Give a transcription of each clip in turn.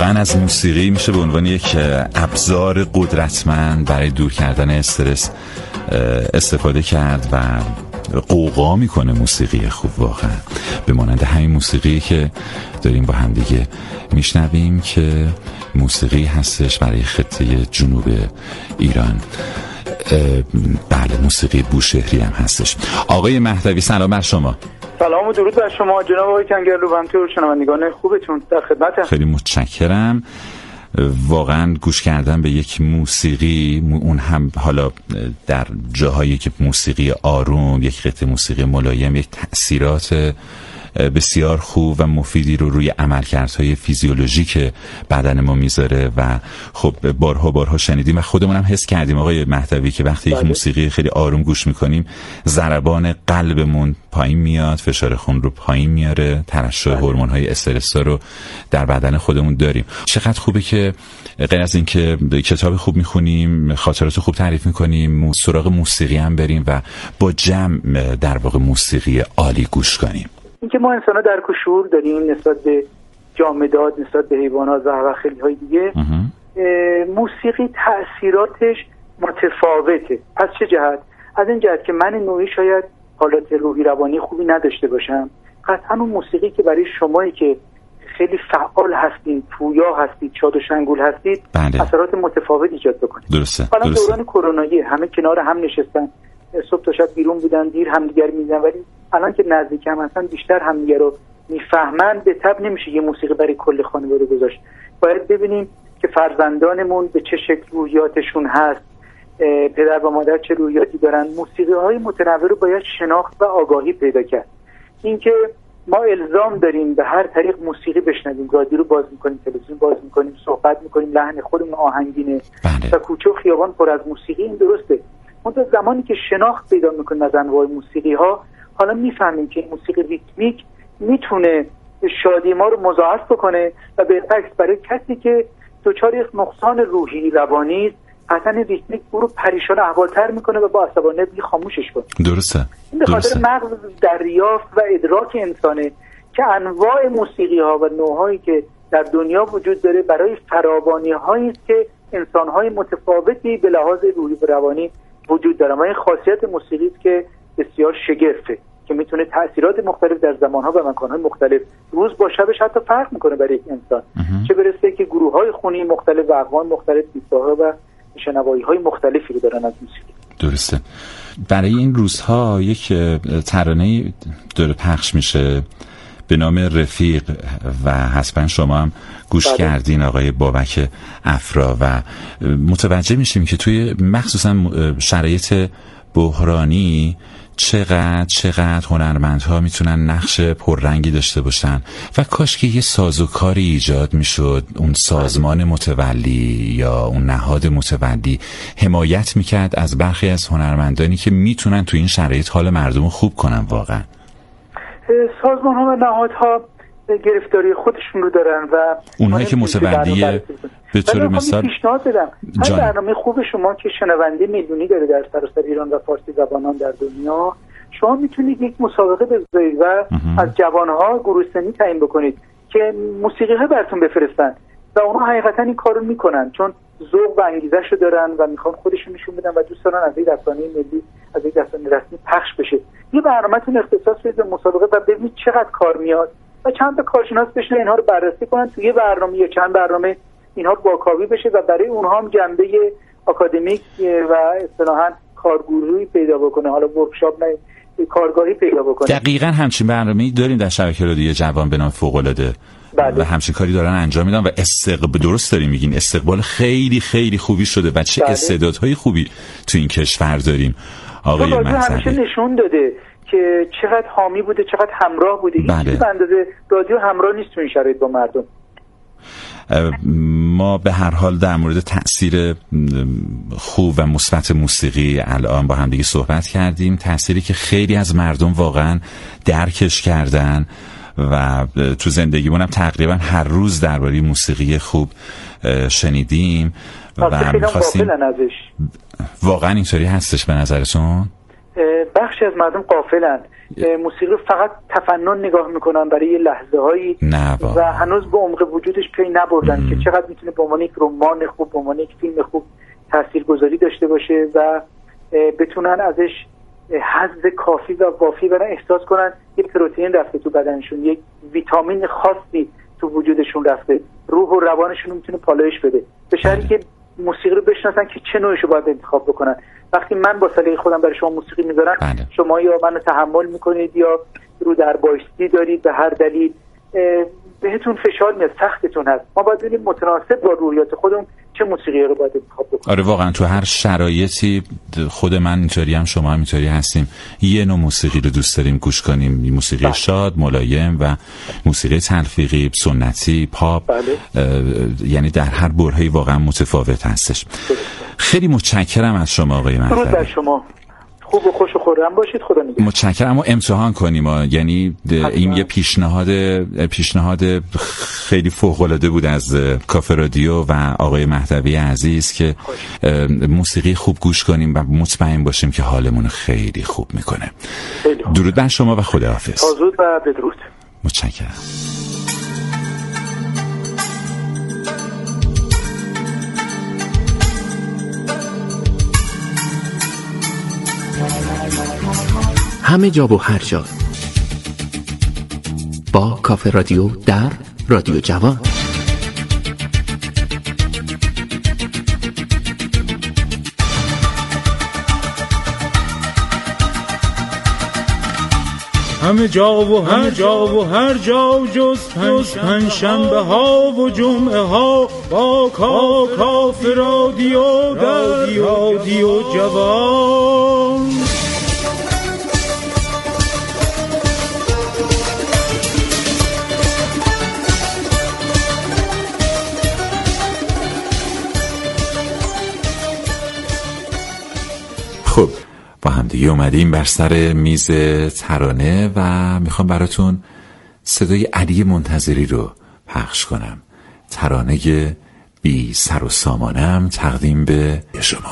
واقعا از موسیقی میشه به عنوان یک ابزار قدرتمند برای دور کردن استرس استفاده کرد و قوقا میکنه موسیقی خوب، واقعا به مانند همین موسیقی که داریم با هم دیگه میشنویم که موسیقی هستش برای خطه جنوب ایران. بله، موسیقی بوشهری هم هستش. آقای مهدوی سلام بر شما. سلام و درود بر شما جناب آقای کنگرلو و همینطور شنوندگان خوبتون، در خدمتم. خیلی متشکرم. واقعا گوش کردن به یک موسیقی، اون هم حالا در جاهایی که موسیقی آروم، یک قطعه موسیقی ملایم، یک تأثیرات بسیار خوب و مفیدی رو روی عملکردهای فیزیولوژیک بدن ما میذاره و خب بارها شنیدیم و خودمون هم حس کردیم آقای مهدوی که وقتی یک موسیقی خیلی آروم گوش میکنیم ضربان قلبمون پایین میاد، فشار خون رو پایین میاره، ترشح هورمون‌های استرس رو در بدن خودمون داریم. چقدر خوبه که غیر از این که کتاب خوب میخونیم، خاطرات خوب تعریف میکنیم، سراغ موسیقی هم بریم و با جمع در واقع موسیقی عالی گوش کنیم. اینکه ما انسان‌ها درک و شعور داریم نسبت به جامدات، نسبت به حیوانات و خیلی های دیگه. موسیقی تأثیراتش متفاوته. پس چه جهت؟ از این جهت که من نوعی شاید حالت روحی روانی خوبی نداشته باشم، قطعا اون موسیقی که برای شمایی که خیلی فعال هستید، پویا هستید، شاد و شنگول هستید، اثرات متفاوت ایجاد بکنه. درسته. دوران کرونایی همه کنار هم نشستن، صبح تا شب بیرون بودن، دیر همدیگر می‌دیدن، ولی الان که نزدیک هم هستن بیشتر همدیگر رو میفهمن. به تبع نمیشه یه موسیقی برای کل خانواده گذاشت. باید ببینیم که فرزندانمون به چه شکل روحیاتشون هست، پدر و مادر چه روحیاتی دارن. موسیقی‌های متنوع رو باید شناخت و آگاهی پیدا کرد. اینکه ما الزام داریم به هر طریق موسیقی بشنویم، رادیو رو باز می‌کنیم، تلویزیون باز می‌کنیم، صحبت می‌کنیم، لحن خودمون آهنگینه و کوچه و خیابان پر از موسیقی، این درسته. اون زمانی که شناخت پیدا می‌کنیم از انواع موسیقی‌ها، حالا میفهمیم که این موسیقی ریتمیک میتونه شادی ما رو مضاعف بکنه و بالعکس برای کسی که دچار یک نقصان روحی روانی است، قطعا ریتمیک او رو پریشان احوال‌تر میکنه و با عصبانیت خاموشش کنه. درسته. این به خاطر مغز دریافت و ادراک انسانه که انواع موسیقی‌ها و نوع‌هایی که در دنیا وجود داره برای فراوانی‌هایی است که انسان‌های متفاوتی به لحاظ روحی و روانی وجود دارن. و این خاصیت موسیقی است که بسیار شگرفه که میتونه تأثیرات مختلف در زمانها و مکانهای مختلف، روز با شبش حتی فرق میکنه برای یک انسان. چه برسه که گروه‌های خونی مختلف و اقوام مختلف دیدگاه‌ها و شنوایی‌های مختلفی رو دارن از موسیقی. درسته. برای این روزها یک ترانه داره پخش میشه به نام رفیق و حتما شما هم گوش کردین آقای بابک افرا و متوجه میشیم که توی مخصوصا شرایط بحرانی چقدر هنرمندها میتونن نقش پررنگی داشته باشن و کاش که یه سازوکاری ایجاد میشد، اون سازمان متولی یا اون نهاد متولی حمایت میکرد از برخی از هنرمندانی که میتونن تو این شرایط حال مردم رو خوب کنن. واقعا سازمان ها و نهادها گرفتاری خودشون رو دارن و اونهایی که متولیه به طور مثال پیشنهاد بدم هر برنامه خوب شما که شنونده میلیونی داره در سراسر ایران و فارسی زبانان در دنیا، شما میتونید یک مسابقه بذارید و از جوانها گروه سنی تعیین بکنید که موسیقی‌ها براتون بفرستن و اونها حقیقتا این کارو میکنن، چون ذوق و انگیزه‌شو دارن و میخوان خودشون نشون بدن و دوست دارن از یک رسانه ملی، از یک رسانه رسمی پخش بشه. یه برنامه‌تون اختصاص بدید به مسابقه و ببینید چقدر کار میاد و چند تا کارشناس بشن اینها رو بررسی کنن توی یه برنامه یا چند برنامه اینها واکاوی بشه و برای اونها هم جنبه آکادمیک و اصطلاحاً کارگروهی پیدا بکنه، حالا ورکشاپ نه کارگاهی پیدا بکنه. دقیقاً همچین برنامه‌ای داریم در شبکه رادیو جوان به نام فوق‌العاده و همچین کاری دارن انجام میدن و درست داریم میگین، استقبال خیلی خیلی خوبی شده و چه استعدادهای خوبی تو این کشور داریم. آقای همیشه نشون داده که چقدر حامی بوده، چقدر همراه بوده. هیچ چیزی به اندازه رادیو همراه نیست تو این شرایط با مردم. ما به هر حال در مورد تأثیر خوب و مثبت موسیقی الان با هم دیگه صحبت کردیم، تأثیری که خیلی از مردم واقعا درکش کردن و تو زندگیمون هم تقریبا هر روز درباره موسیقی خوب شنیدیم و می‌خواستیم. واقعا اینطوری هستش به نظرتون؟ بخشی از مردم غافلن، موسیقی فقط تفنن نگاه میکنن برای یه لحظه هایی و هنوز به عمق وجودش پی نبردن که چقدر میتونه به عنوان یک رمان خوب، به عنوان یک فیلم خوب تاثیرگذاری داشته باشه و بتونن ازش حظ کافی و وافی برن احساس کنن یک پروتئین رفته تو بدنشون، یک ویتامین خاصی تو وجودشون رفته، روح و روانشون میتونه پالایش بده، به شرطی که موسیقی رو بشناسن که چه نوعشو باید انتخاب بکنن. وقتی من با سلیقه خودم برای شما موسیقی میذارم، شما یا منو تحمل میکنید یا رو در بایستی دارید، به هر دلیل بهتون فشار میاد، سختتون هست. ما باید ببینیم متناسب با روحیات خودمون چه موسیقی رو باید انتخاب بکنیم. آره واقعا تو هر شرایطی، خود من اینطوری هم، شما هم اینطوری هستیم، یه نوع موسیقی رو دوست داریم گوش کنیم، موسیقی شاد، ملایم و موسیقی تلفیقی، سنتی، پاپ، یعنی در هر برهه‌ای واقعا متفاوت هستش. خیلی متشکرم از شما آقای مهدوی. درود بر شما. خوب و خوش و خرم باشید. خدا نگهدار. متشکرم. اما امتحان کنیم یعنی این یه پیشنهاد خیلی فوق‌العاده بود از کافه رادیو و آقای مهدوی عزیز که موسیقی خوب گوش کنیم و مطمئن باشیم که حالمون خیلی خوب میکنه. درود بر شما و خداحافظ. زود و بدرود. متشکرم. همه جا و هر جا با کافه رادیو در رادیو جوان. همه جا و هر جا جز پنجشنبه ها و جمعه ها با کافه رادیو در رادیو جوان. خب با هم دیگه اومدیم بر سر میز ترانه و میخوام براتون صدای علی منتظری رو پخش کنم. ترانه بی سر و سامانم تقدیم به شما.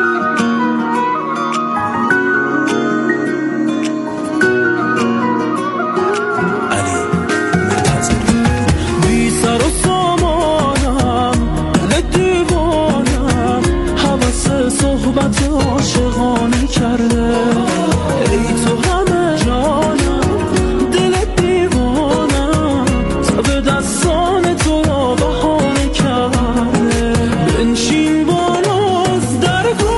صحبت عاشقانه کرده، ای تو همه جانم، دل دیوانم، تا به دستان تو را بهانه کرده. بنشین بالا از در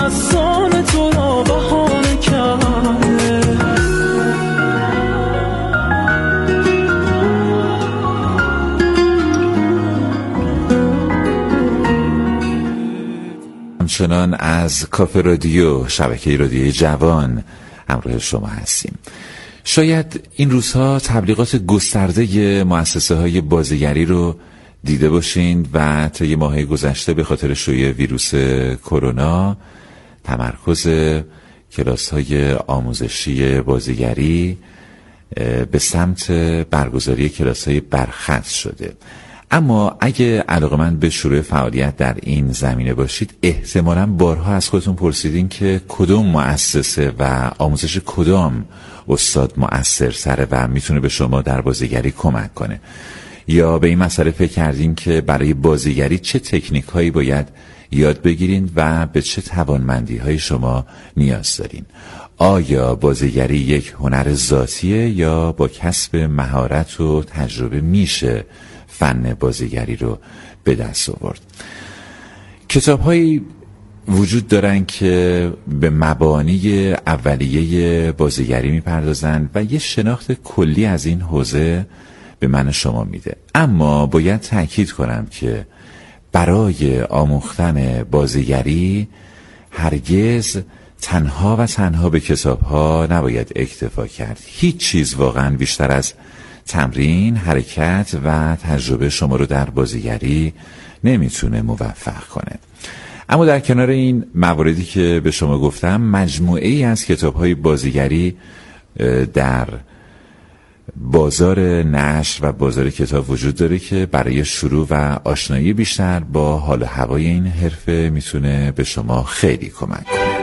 دستان تو را بهانه کرده. همچنان از کافه رادیو، شبکه رادیوی جوان همراه شما هستیم. شاید این روزها تبلیغات گسترده مؤسسه‌های بازیگری رو دیده باشین و تا یه ماه گذشته به خاطر شیوع ویروس کرونا تمرکز کلاس‌های آموزشی بازیگری به سمت برگزاری کلاس‌های برخط شده. اما اگه علاقه‌مند به شروع فعالیت در این زمینه باشید، احتمالاً بارها از خودتون پرسیدین که کدوم مؤسسه و آموزش کدام استاد مؤثرتره و میتونه به شما در بازیگری کمک کنه، یا به این مسئله فکر کردین که برای بازیگری چه تکنیک هایی باید یاد بگیرین و به چه توانمندی های شما نیاز دارین. آیا بازیگری یک هنر ذاتیه یا با کسب مهارت و تجربه میشه فن بازیگری رو به دست آورد؟ کتاب‌هایی وجود دارن که به مبانی اولیه بازیگری میپردازن و یه شناخت کلی از این حوزه به من شما میده. اما باید تأکید کنم که برای آموختن بازیگری هرگز تنها و تنها به کتاب‌ها نباید اکتفا کرد. هیچ چیز واقعا بیشتر از تمرین، حرکت و تجربه شما رو در بازیگری نمیتونه موفق کنه. اما در کنار این مواردی که به شما گفتم، مجموعه ای از کتاب‌های بازیگری در بازار نشر و بازار کتاب وجود داره که برای شروع و آشنایی بیشتر با حال و هوای این حرفه میتونه به شما خیلی کمک کنه.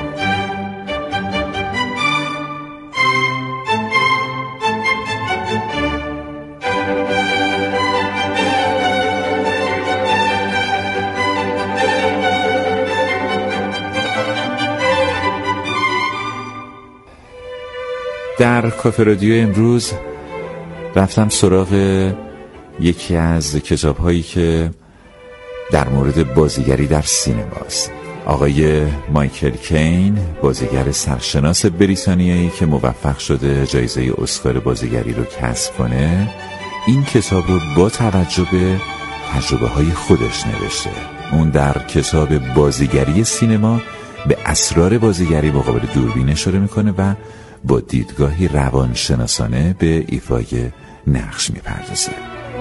در کافه رادیو امروز رفتم سراغ یکی از کتاب‌هایی که در مورد بازیگری در سینماست. آقای مایکل کین، بازیگر سرشناس بریتانیایی که موفق شده جایزه اسکار بازیگری رو کسب کنه، این کتاب رو با توجه به تجربه‌های خودش نوشته. اون در کتاب بازیگری سینما به اسرار بازیگری مقابل دوربین اشاره میکنه و با دیدگاهی روانشناسانه به ایفای نقش میپردازه.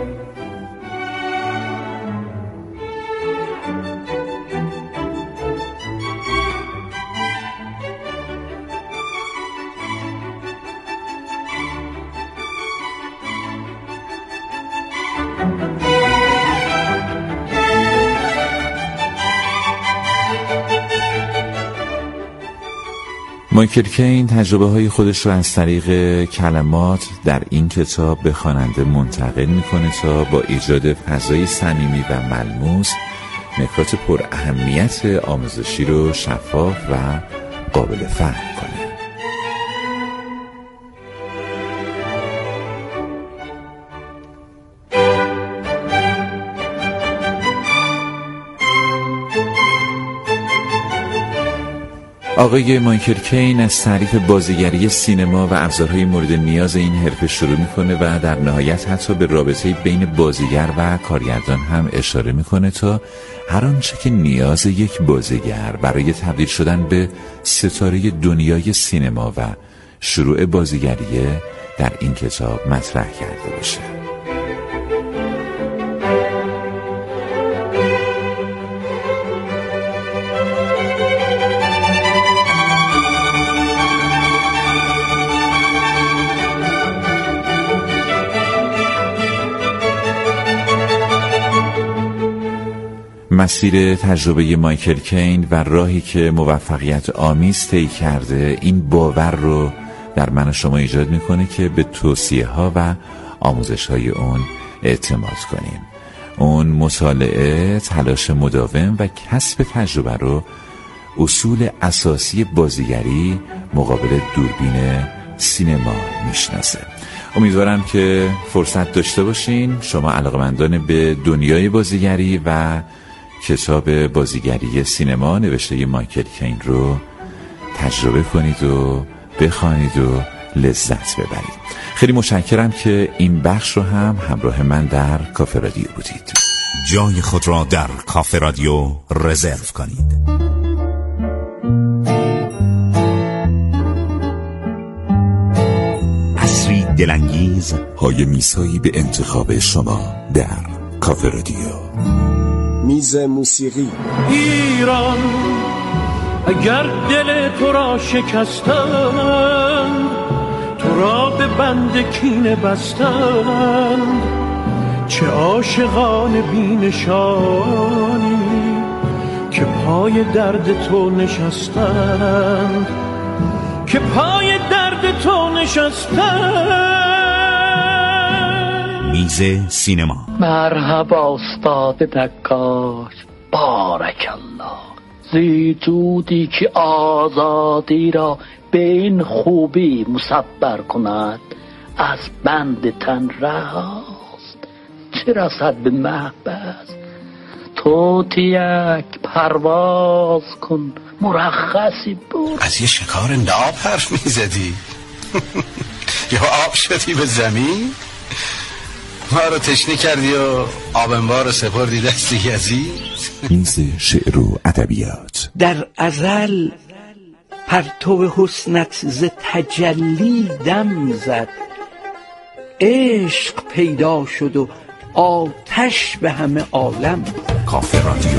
مایکل کین تجربه های خودش رو از طریق کلمات در این کتاب به خواننده منتقل میکنه تا با ایجاد فضای صمیمی و ملموس نکات پر اهمیت آموزشی رو شفاف و قابل فهم کنه. آقای مایکل کین از تعریف بازیگری سینما و ابزارهای مورد نیاز این حرفه شروع میکنه و در نهایت حتی به رابطه بین بازیگر و کارگردان هم اشاره میکنه تا هر آنچه که نیاز یک بازیگر برای تبدیل شدن به ستاره دنیای سینما و شروع بازیگری در این کتاب مطرح کرده باشه. مسیر تجربه مایکل کین و راهی که موفقیت آمیز طی کرده این باور رو در من و شما ایجاد میکنه که به توصیه ها و آموزش های اون اعتماد کنیم. اون مطالعه، تلاش مداوم و کسب تجربه رو اصول اساسی بازیگری مقابل دوربین سینما میشناسه. امیدوارم که فرصت داشته باشین شما علاقمندان به دنیای بازیگری و کتاب بازیگری سینما نوشته مایکل کین رو تجربه کنید و بخوانید و لذت ببرید. خیلی متشکرم که این بخش رو هم همراه من در کافه رادیو بودید. جای خود را در کافه رادیو رزرو کنید. عصری دلانگیز های میسایی به انتخاب شما در کافه رادیو. میز موسیقی. ایران اگر دل تو را شکستند، تو را به بند کینه بستند، چه عاشقان بی‌نشانی که پای درد تو نشستند، که پای درد تو نشستند. میز سینما. مرحبا استاد نقاش، بارک الله. زیتودی که آزادی را به این خوبی مصبر کند، از بند تن رهاست، چه رسد به محبس. توتیک پرواز کن، مرخصی بود. از یه شکار ناب حرف میزدی؟ یا آب شدی به زمین؟ ما رو تشنه کردی و آبنبار رو سپردی دست یزید؟ میز شعر و ادبیات. در ازل پرتو حسنت ز تجلی دم زد، عشق پیدا شد و آتش به همه عالم. کافه رادیو.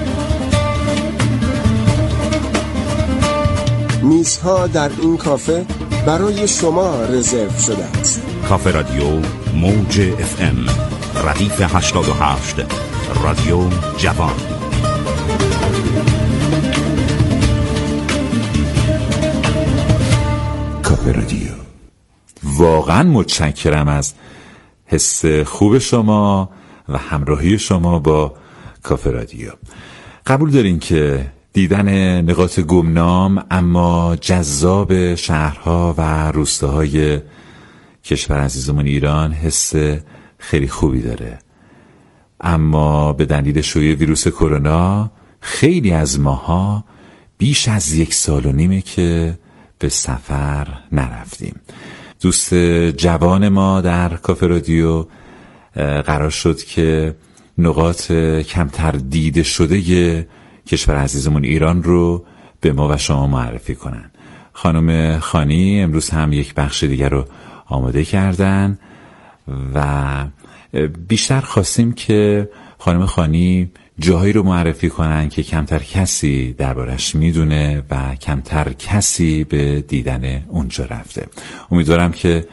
میزها در این کافه برای شما رزرو شده است. کافه رادیو موج FM ردیف 88 رادیو جوان. کافه رادیو. واقعا متشکرم از حس خوب شما و همراهی شما با کافه رادیو. قبول دارین که دیدن نقاط گمنام اما جذاب شهرها و روستاهای کشور عزیزمون ایران حس خیلی خوبی داره، اما به دلیل شیوع ویروس کرونا خیلی از ماها بیش از 1.5 سال که به سفر نرفتیم. دوست جوان ما در کافه رادیو قرار شد که نقاط کمتر دیده شده کشور عزیزمون ایران رو به ما و شما معرفی کنن. خانم خانی امروز هم یک بخش دیگر رو آماده کردن و بیشتر خواستیم که خانم خانی جاهایی رو معرفی کنن که کمتر کسی دربارش میدونه و کمتر کسی به دیدن اونجا رفته. امیدوارم که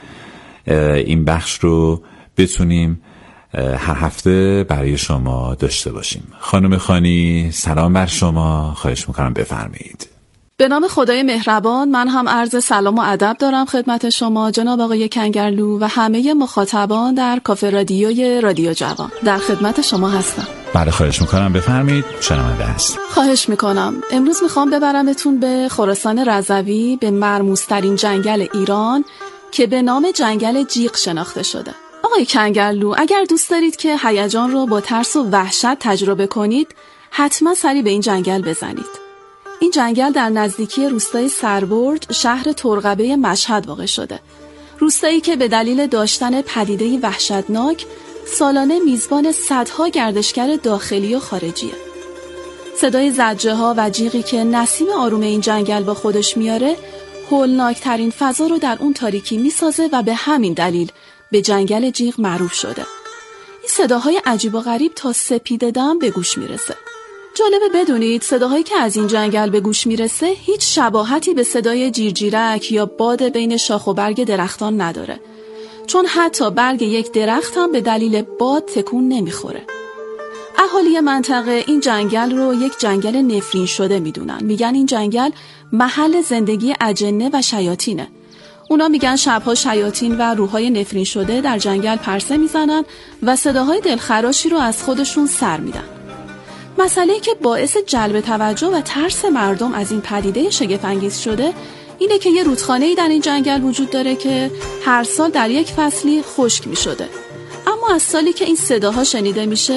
این بخش رو بتونیم هر هفته برای شما داشته باشیم. خانم خانی سلام بر شما، خواهش میکنم بفرمایید. به نام خدای مهربان، من هم عرض سلام و ادب دارم خدمت شما جناب آقای کنگرلو و همه مخاطبان در کافه رادیوی رادیو جوان. در خدمت شما هستم. بله خواهش میکنم بفرمایید، شنونده هست. خواهش میکنم. امروز میخوام ببرمتون به خراسان رضوی، به مرموزترین جنگل ایران که به نام جنگل جیغ شناخته شده. آقای کنگرلو، اگر دوست دارید که هیجان رو با ترس و وحشت تجربه کنید، حتما سری به این جنگل بزنید. این جنگل در نزدیکی روستای سربرد، شهر ترقبه مشهد واقع شده. روستایی که به دلیل داشتن پدیده‌ای وحشتناک سالانه میزبان صدها گردشگر داخلی و خارجیه. صدای زجه‌ها و جیغی که نسیم آروم این جنگل با خودش میاره، هولناکترین فضا رو در اون تاریکی میسازه و به همین دلیل به جنگل جیغ معروف شده. این صداهای عجیب و غریب تا سپیده دم به گوش میرسه. جالبه بدونید صداهایی که از این جنگل به گوش میرسه هیچ شباهتی به صدای جیرجیرک یا باد بین شاخ و برگ درختان نداره، چون حتی برگ یک درخت هم به دلیل باد تکون نمیخوره. اهالی منطقه این جنگل رو یک جنگل نفرین شده میدونن. میگن این جنگل محل زندگی اجنه و شیاطینه. اونا میگن شبها شیاطین و روحای نفرین شده در جنگل پرسه میزنن و صداهای دلخراشی رو از خودشون سر میدن. مسئله‌ای که باعث جلب توجه و ترس مردم از این پدیده شگفت‌انگیز شده اینه که یه رودخانه‌ای در این جنگل وجود داره که هر سال در یک فصلی خشک می‌شده. اما از سالی که این صداها شنیده میشه،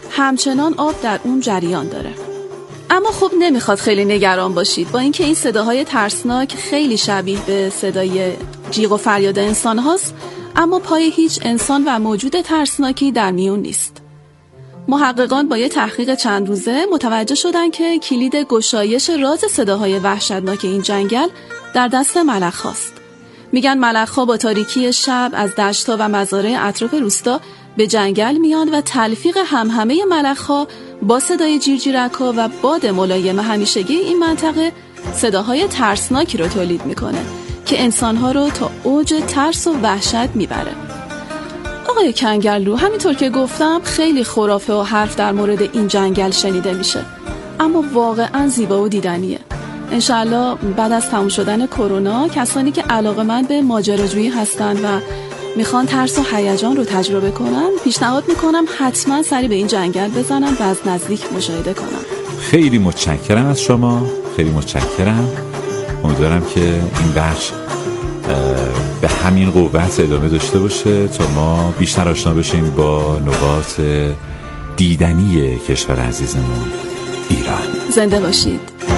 همچنان آب در اون جریان داره. اما خب نمیخواد خیلی نگران باشید، با اینکه این صداهای ترسناک خیلی شبیه به صدای جیغ و فریاد انسان هاست، اما پای هیچ انسان و موجود ترسناکی در میون نیست. محققان با یه تحقیق چند روزه متوجه شدن که کلید گشایش راز صداهای وحشتناک این جنگل در دست ملخ‌هاست. میگن ملخ‌ها با تاریکی شب از دشت‌ها و مزارع اطراف روستا به جنگل میان و تلفیق همهمه ملخ‌ها با صدای جیرجیرک‌ها و باد ملایم همیشگی این منطقه صداهای ترسناکی رو تولید میکنه که انسان‌ها رو تا اوج ترس و وحشت میبره. آقای کنگرلو، همینطور که گفتم خیلی خرافه و حرف در مورد این جنگل شنیده میشه، اما واقعا زیبا و دیدنیه. انشالله بعد از تموم شدن کرونا کسانی که علاقه‌مند به ماجراجویی هستن و میخوان ترس و هیجان رو تجربه کنن، پیشنهاد میکنم حتما سری به این جنگل بزنن و از نزدیک مشاهده کنن. خیلی متشکرم از شما، خیلی متشکرم. امیدوارم که این بخش به همین قوت ادامه داشته باشه تا ما بیشتر آشنا بشیم با نقاط دیدنی کشور عزیزمون ایران. زنده باشید.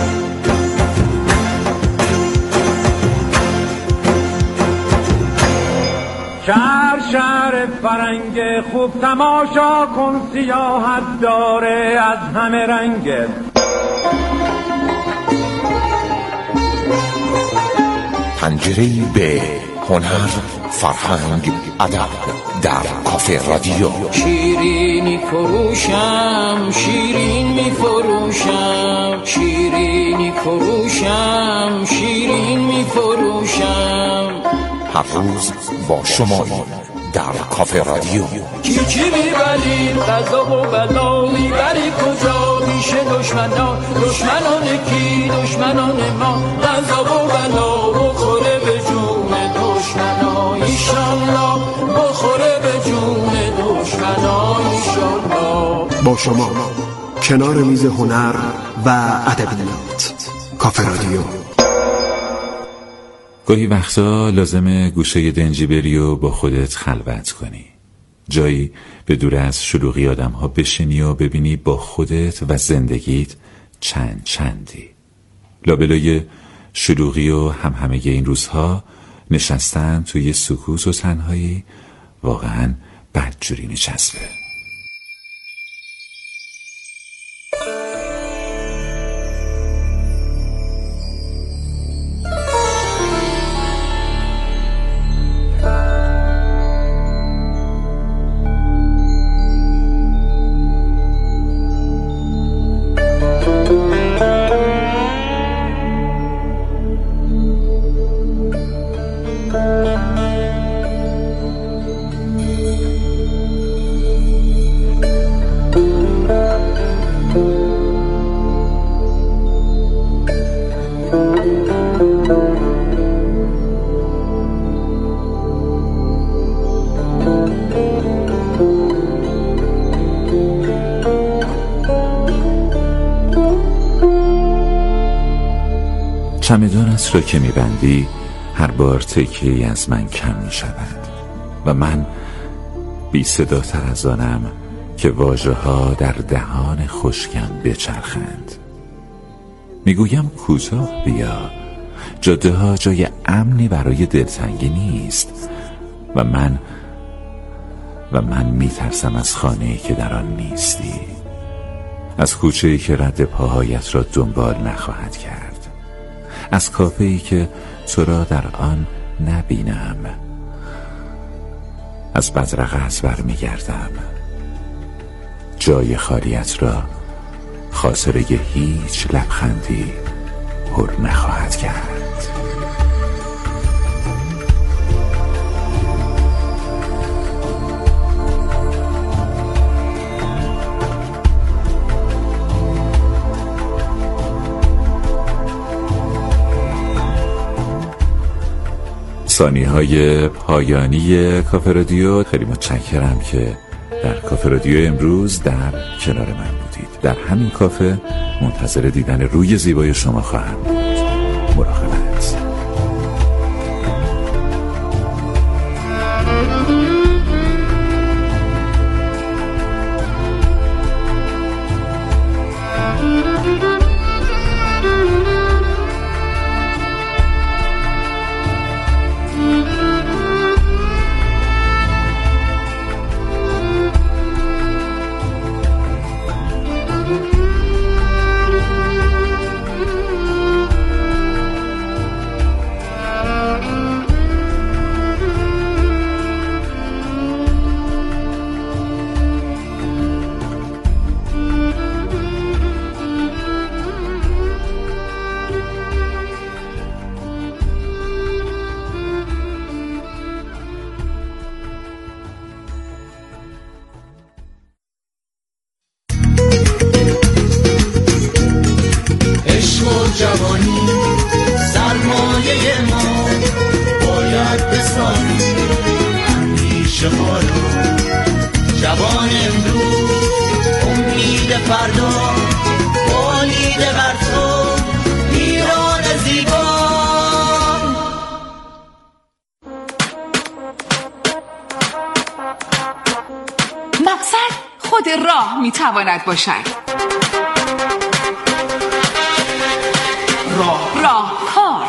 شهر فرنگ خوب تماشا کن، سیاحت داره از همه رنگ. پنجره‌ای به هنر، فرهنگ، ادب در کافه رادیو. شیرینی فروشم، شیرین می فروشم، شیرینی فروشم، شیرین می فروشم. هر روز با شما در کافه رادیو. چی میبرید غذا و بلا میبری کجا؟ پیش دشمنان کی؟ دشمنان ما. غذا و بلا بخوره به جون دشمنا ایشالله، بخوره به جون دشمنا ایشالله. با شما کنار میز هنر و ادبیات، کافه رادیو. گاهی وقتا لازمه گوشه دنجی بری و با خودت خلوت کنی، جایی به دور از شلوغی آدم ها بشینی و ببینی با خودت و زندگیت چندی. لابلای شلوغی و همه این روزها نشستن توی سکوت و تنهایی واقعا بدجوری میچسبه. چمدانت را که میبندی هر بار تکیه‌ای از من کم میشود و من بی صداتر از آنم که واژه ها در دهان خشکم بچرخند. میگویم کوتاه بیا، جاده ها جای امنی برای دلتنگی نیست و من میترسم از خانه‌ای که در آن نیستی، از کوچه‌ای که رد پاهایت را دنبال نخواهد کرد، از کافه‌ای که تو را در آن نبینم، از بدرقه‌ات برمیگردم، جای خالیت را خاطره هیچ لبخندی پر نخواهد کرد. ثانیه‌های پایانی کافه رادیو. خیلی متشکرم که در کافه رادیو امروز در کنار من بودید. در همین کافه منتظر دیدن روی زیبای شما خواهم بود. مراقبت. باید بسازی همیشه ما رو جوان امروز امید فردا بالید بر تو ایران زیبا. مقصد خود راه میتواند باشد. راهکار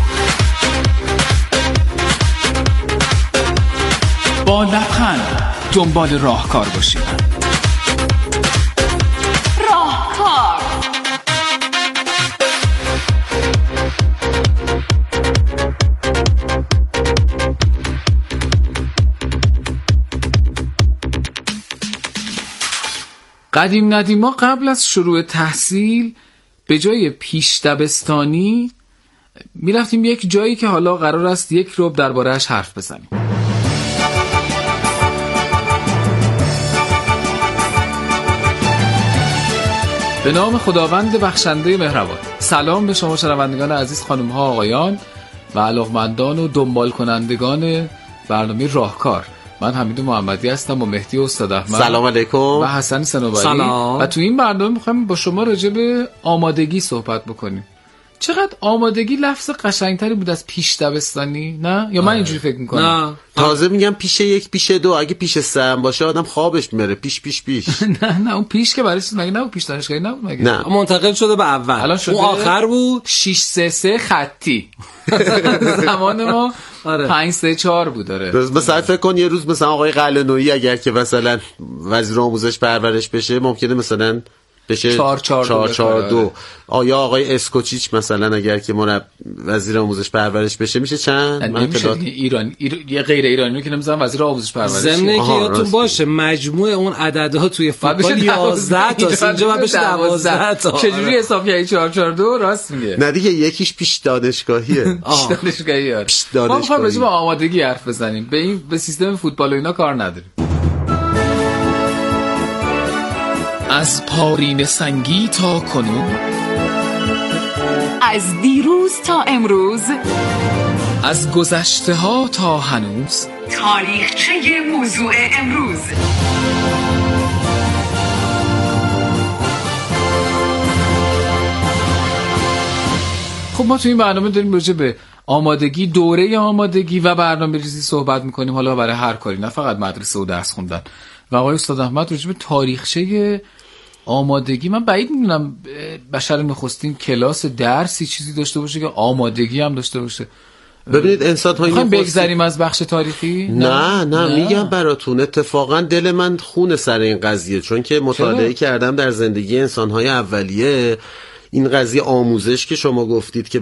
با لبخند دنبال راهکار باشید. راهکار قدیم ندیما قبل از شروع تحصیل به جای پیش دبستانی میرفتیم یک جایی که حالا قرار است یک ربع درباره‌اش حرف بزنیم. به نام خداوند بخشنده مهربان. سلام به شما شنوندگان عزیز، خانم ها، آقایان و علاقمندان و دنبال کنندگان برنامه راهکار. من حمید محمدی هستم و مهدی استاد احمد. سلام علیکم. و حسن صنوبری. سلام. و تو این برنامه میخوایم با شما راجع به آمادگی صحبت بکنیم. چقدر آمادگی لفظ قشنگتری بود از پیش دبستانی، نه؟ یا من اینجوری فکر میکنم؟ نه، تازه میگم پیش یک پیش دو، اگه پیش سه هم باشه آدم خوابش میره. پیش نه اون پیش که برای چیز مگه نبود؟ پیش دانشگاهی نبود مگه؟ نه، منتقل شده به اول. الان شده اون آخر بود 633 خطی. زمان ما 534 بود. داره مثلا فکر کن یه روز مثلا آقای قلعه‌نویی اگر که مثلا وزیر آموزش پرورش بشه ممکنه مثلا بشه 442. آیا آقای اسکوچیچ مثلا اگر که وزیر آموزش پرورش بشه میشه چند؟ من ایران یه غیر ایرانی که نمیذارن وزیر آموزش پرورش. ضمن که یادتون باشه مجموع اون عددها توی فوتبال 11 تا، اینجا باید بشه 12 تا. چجوری حساب کردی 442؟ راست میگه. نه دیگه یکیش پیش دانشگاهیه. پیش دانشگاهیه. ما می‌خوایم راجع به آمادگی حرف بزنیم. به سیستم فوتبال و اینا کار نداریم. از پارین سنگی تا کنون، از دیروز تا امروز، از گذشته ها تا هنوز، تاریخچه موضوع امروز. خب ما تو این برنامه داریم راجع به آمادگی، دوره آمادگی و برنامه ریزی صحبت میکنیم، حالا برای هر کاری، نه فقط مدرسه و درس خوندن. و آقای استاد احمد راجع به تاریخچه آمادگی، من بعید میدونم بشر نخستین کلاس درسی چیزی داشته باشه که آمادگی هم داشته باشه. ببینید انسان ها میخوایم بگذریم از بخش تاریخی؟ نه میگم براتون اتفاقا دل من خون سر این قضیه، چون که مطالعه کردم در زندگی انسان های اولیه. این قضیه آموزش که شما گفتید که